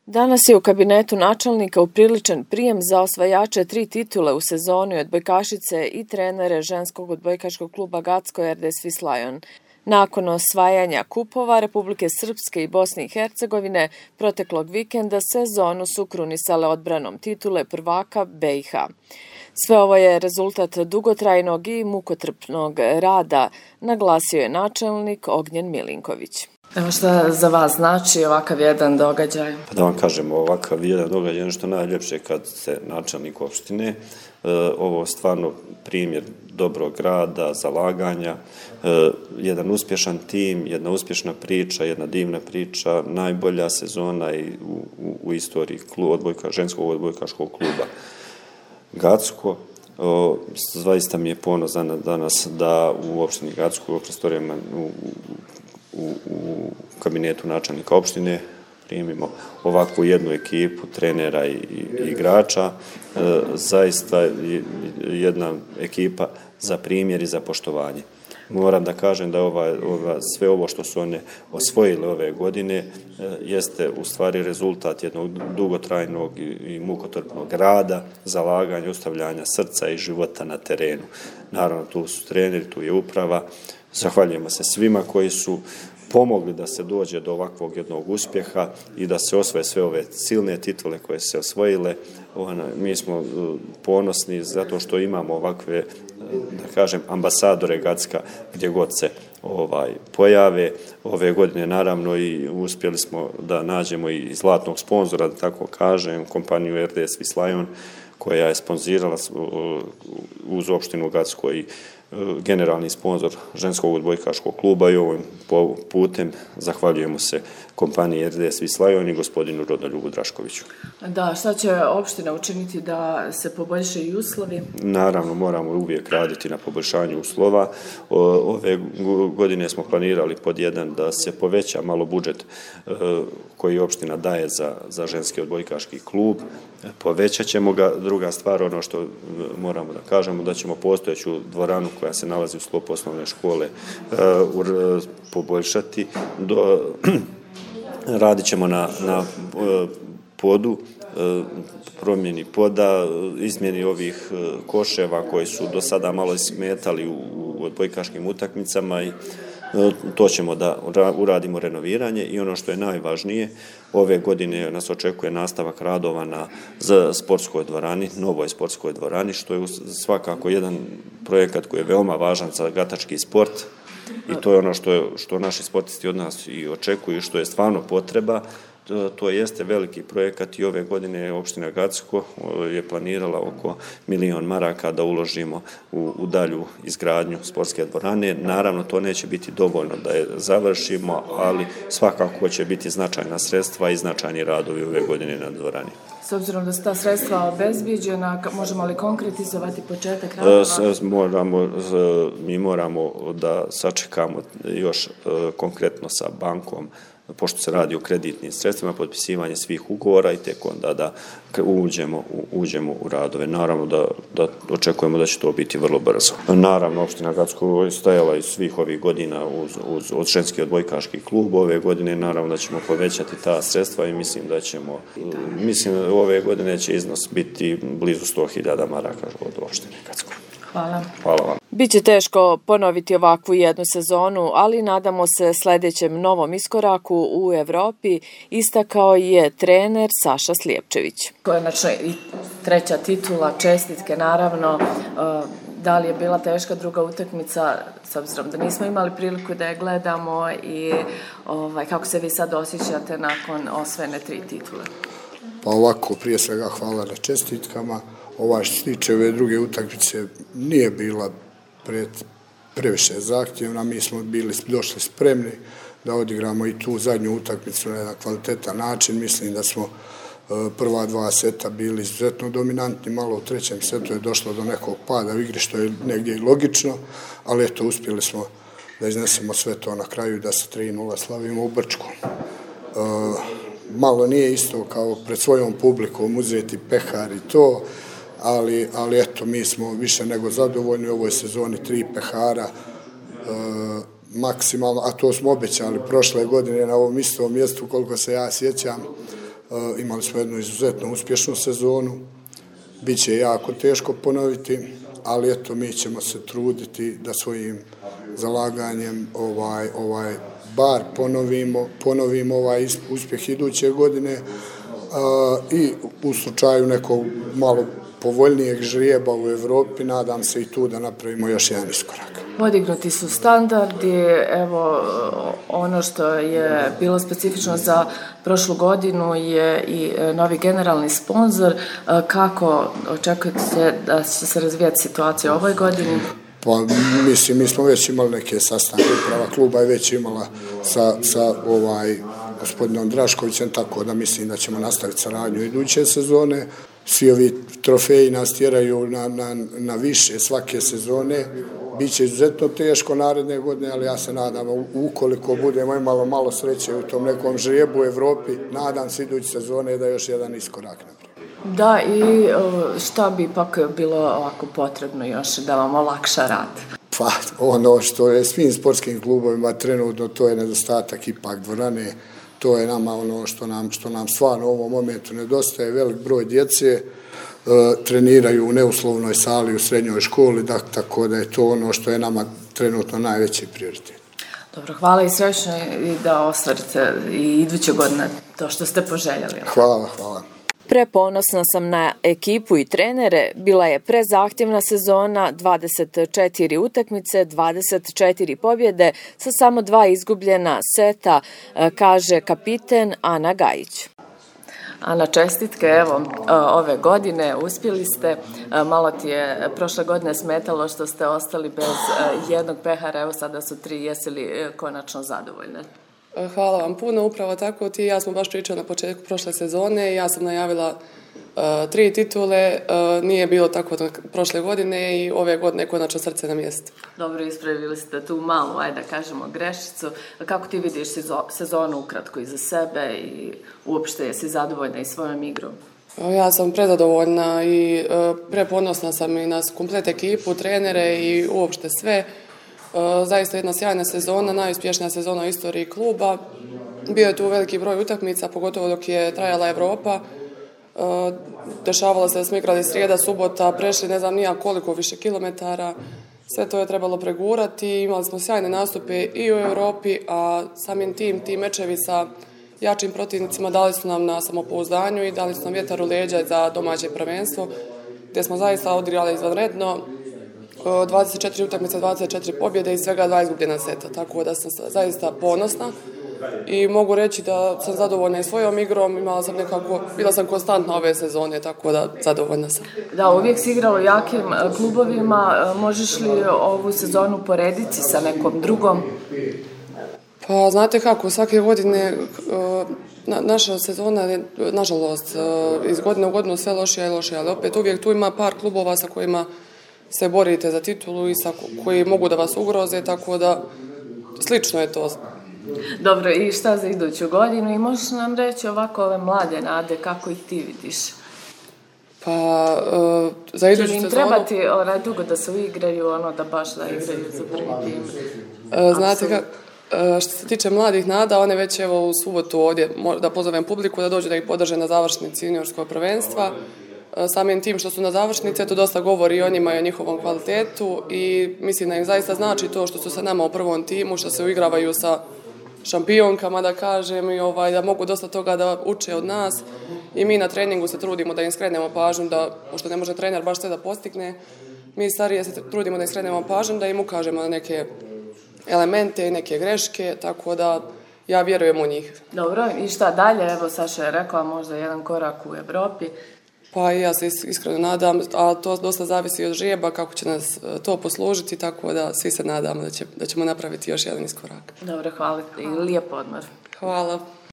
Danas je u kabinetu načelnika upriličen prijem za osvajače 3 titule u sezoni odbojkašice i trenere ženskog odbojkaškog kluba Gacko RD Swiss Lion. Nakon osvajanja kupova Republike Srpske i Bosne i Hercegovine, proteklog vikenda sezonu su krunisale odbranom titule prvaka BiH. Sve ovo je rezultat dugotrajnog i mukotrpnog rada, naglasio je načelnik Ognjen Milinković. Evo šta za vas znači ovakav jedan događaj? Da vam kažemo, ovakav jedan događaj je nešto najljepše kad se načelnik opštine. Ovo je stvarno primjer dobrog rada, zalaganja, jedan uspješan tim, jedna uspješna priča, jedna divna priča, najbolja sezona u istoriji ženskog odbojkaškog kluba Gacko. Zaista mi je ponosan danas da u opštini Gacko, u prostorijama u kabinetu načelnika opštine primimo ovakvu jednu ekipu trenera i igrača. Zaista jedna ekipa za primjer i za poštovanje. Moram da kažem da sve ovo što su one osvojile ove godine jeste u stvari rezultat jednog dugotrajnog i mukotrpnog rada, zalaganja, ostavljanja srca i života na terenu. Naravno, tu su treneri, tu je uprava. Zahvaljujemo se svima koji su pomogli da se dođe do ovakvog jednog uspjeha i da se osvoje sve ove silne titule koje se osvojile. Mi smo ponosni zato što imamo ovakve, da kažem, ambasadore Gacka gdje god se pojave. Ove godine naravno i uspjeli smo da nađemo i zlatnog sponzora, da tako kažem, kompaniju RD Swiss Lion, koja je sponzirala uz opštinu Gacko i generalni sponzor ženskog odbojkaškog kluba i ovim putem zahvaljujemo se kompaniji RD Swiss Lion i gospodinu Rodoljubu Draškoviću. Da, šta će opština učiniti da se poboljšaju uslovi? Naravno, moramo uvijek raditi na poboljšanju uslova. Ove godine smo planirali pod jedan da se poveća malo budžet koji opština daje za ženski odbojkaški klub. Povećat ćemo ga. Druga stvar, ono što moramo da kažemo, da ćemo postojeću dvoranu koja se nalazi u sklopu osnovne škole poboljšati. Radit ćemo na podu, promjeni poda, izmjeni ovih koševa koji su do sada malo smetali u odbojkaškim utakmicama i to ćemo da uradimo renoviranje i ono što je najvažnije, ove godine nas očekuje nastavak radova na sportskoj dvorani, novoj sportskoj dvorani, što je svakako jedan projekat koji je veoma važan za gatački sport i to je ono što naši sportisti od nas i očekuju, što je stvarno potreba. To jeste veliki projekat i ove godine opština Gacko je planirala oko 1.000.000 maraka da uložimo u dalju izgradnju sportske dvorane. Naravno, to neće biti dovoljno da je završimo, ali svakako će biti značajna sredstva i značajni radovi ove godine na dvorani. S obzirom da su ta sredstva obezbijeđena, možemo li konkretizovati početak radova? Mi moramo da sačekamo još konkretno sa bankom, pošto se radi o kreditnim sredstvima, potpisivanje svih ugovora i tek onda da uđemo u radove. Naravno da očekujemo da će to biti vrlo brzo. Naravno, opština Gacko je stajala iz svih ovih godina uz ženski odbojkaški klub. Ove godine naravno da ćemo povećati ta sredstva i mislim da ove godine će iznos biti blizu 100.000 maraka od opštine Gacko. Hvala. Hvala vam. Biće teško ponoviti ovakvu jednu sezonu, ali nadamo se sljedećem novom iskoraku u Evropi, istakao je trener Saša Slijepčević. Konačno i 3. titula, čestitke naravno. Da li je bila teška druga utakmica, s obzirom da nismo imali priliku da je gledamo i kako se vi sad osjećate nakon osvojene 3 titule? Pa ovako, prije svega hvala na čestitkama. Što se tiče ove druge utakmice nije bila previše zahtjevna, mi smo došli spremni da odigramo i tu zadnju utakmicu na jedan kvalitetan način. Mislim da smo prva 2 seta bili izuzetno dominantni, malo u 3. setu je došlo do nekog pada u igri, što je negdje i logično, ali eto, uspjeli smo da iznesemo sve to na kraju i da se 3:0 slavimo u Brčku. Malo nije isto kao pred svojom publikom uzeti pehar i to, ali eto, mi smo više nego zadovoljni u ovoj sezoni, 3 pehara maksimalno, a to smo obećali prošle godine na ovom istom mjestu, koliko se ja sjećam, imali smo jednu izuzetno uspješnu sezonu. Biće jako teško ponoviti, ali eto, mi ćemo se truditi da svojim zalaganjem bar ponovimo ovaj uspjeh iduće godine i u slučaju nekog malo povoljnijeg žrijeba u Evropi, nadam se i tu da napravimo još jedan iskorak. Podignuti su standardi, evo ono što je bilo specifično za prošlu godinu je i novi generalni sponzor. Kako očekujete da će se razvijati situacija u ovoj godini? Pa mislim, mi smo već imali neke sastanke, uprava kluba je već imala sa gospodinom Draškovićem, tako da mislim da ćemo nastaviti saradnju iduće sezone. Svi ovi trofeji nas tjeraju na više svake sezone. Biće izuzetno teško naredne godine, ali ja se nadam, ukoliko budemo imalo malo sreće u tom nekom žrijebu u Evropi, nadam se iduće sezone da još jedan iskorak napravi. Da, i šta bi ipak bilo ovako potrebno još da vam olakša rad? Pa ono što je svim sportskim klubovima trenutno, to je nedostatak ipak dvorane. To je nama ono što nam stvarno u ovom momentu nedostaje. Velik broj djece treniraju u neuslovnoj sali u srednjoj školi, tako da je to ono što je nama trenutno najveći prioritet. Dobro, hvala i srećno i da ostvarite i iduće godine to što ste poželjeli. Hvala. Preponosna sam na ekipu i trenere, bila je prezahtjevna sezona, 24 utakmice, 24 pobjede sa samo 2 izgubljena seta, kaže kapiten Ana Gajić. Ana, čestitke, evo, ove godine uspjeli ste, malo ti je prošle godine smetalo što ste ostali bez jednog pehara, evo sada su 3, jesi li konačno zadovoljne? Hvala vam puno, upravo tako, ti i ja smo baš pričali na početku prošle sezone, ja sam najavila 3 titule, nije bilo tako prošle godine i ove godine konačno srce na mjestu. Dobro, ispravili ste tu malu, ajde da kažemo, grešicu. Kako ti vidiš sezonu ukratko iza sebe i uopšte jesi zadovoljna i svojom igrom? Ja sam prezadovoljna i preponosna sam i na komplet ekipu, trenere i uopšte sve. Zaista jedna sjajna sezona, najuspješnija sezona u istoriji kluba. Bio je tu veliki broj utakmica, pogotovo dok je trajala Evropa. Dešavalo se da smo igrali srijeda, subota, prešli ne znam nija koliko više kilometara. Sve to je trebalo pregurati. Imali smo sjajne nastupe i u Europi, a samim ti mečevi sa jačim protivnicima dali su nam na samopouzdanju i dali su nam vjetar u leđa za domaće prvenstvo, gdje smo zaista odigrali izvanredno. 24 utakmice, 24 pobjede i svega 2 izgubljena seta, tako da sam zaista ponosna i mogu reći da sam zadovoljna i svojom igrom, bila sam konstantna ove sezone, tako da zadovoljna sam. Da, uvijek si igrala u jakim klubovima, možeš li ovu sezonu porediti sa nekom drugom? Pa znate kako, svake godine naša sezona je, nažalost, iz godine u godinu sve lošija i lošija, ali opet uvijek tu ima par klubova sa kojima se borite za titulu i koji mogu da vas ugroze, tako da slično je to. Dobro, i šta za iduću godinu? I možeš nam reći ovako ove mlade nade, kako ih ti vidiš? Pa, za iduću sezonu... Će im trebati dugo da se uigraju, da baš da igraju za prvi tim? Znate što se tiče mladih nada, one već evo u subotu ovdje da pozovem publiku da dođu da ih podrže na završnici juniorskog prvenstva. Samim tim što su na završnici, to dosta govori o njima i o njihovom kvalitetu i mislim da im zaista znači to što su sa nama u prvom timu, što se uigravaju sa šampionkama, da kažem, i da mogu dosta toga da uče od nas i mi na treningu se trudimo da im skrenemo pažnju, pošto ne može trener baš sve da postigne, mi starije se trudimo da im skrenemo pažnju, da im ukažemo na neke elemente i neke greške, tako da ja vjerujem u njih. Dobro, i šta dalje? Evo, Saša je rekla možda jedan korak u Evropi. Pa i ja se iskreno nadam, a to dosta zavisi od žrijeba, kako će nas to poslužiti, tako da svi se nadamo da ćemo napraviti još jedan iskorak. Dobro, hvala i lijep odmor. Hvala.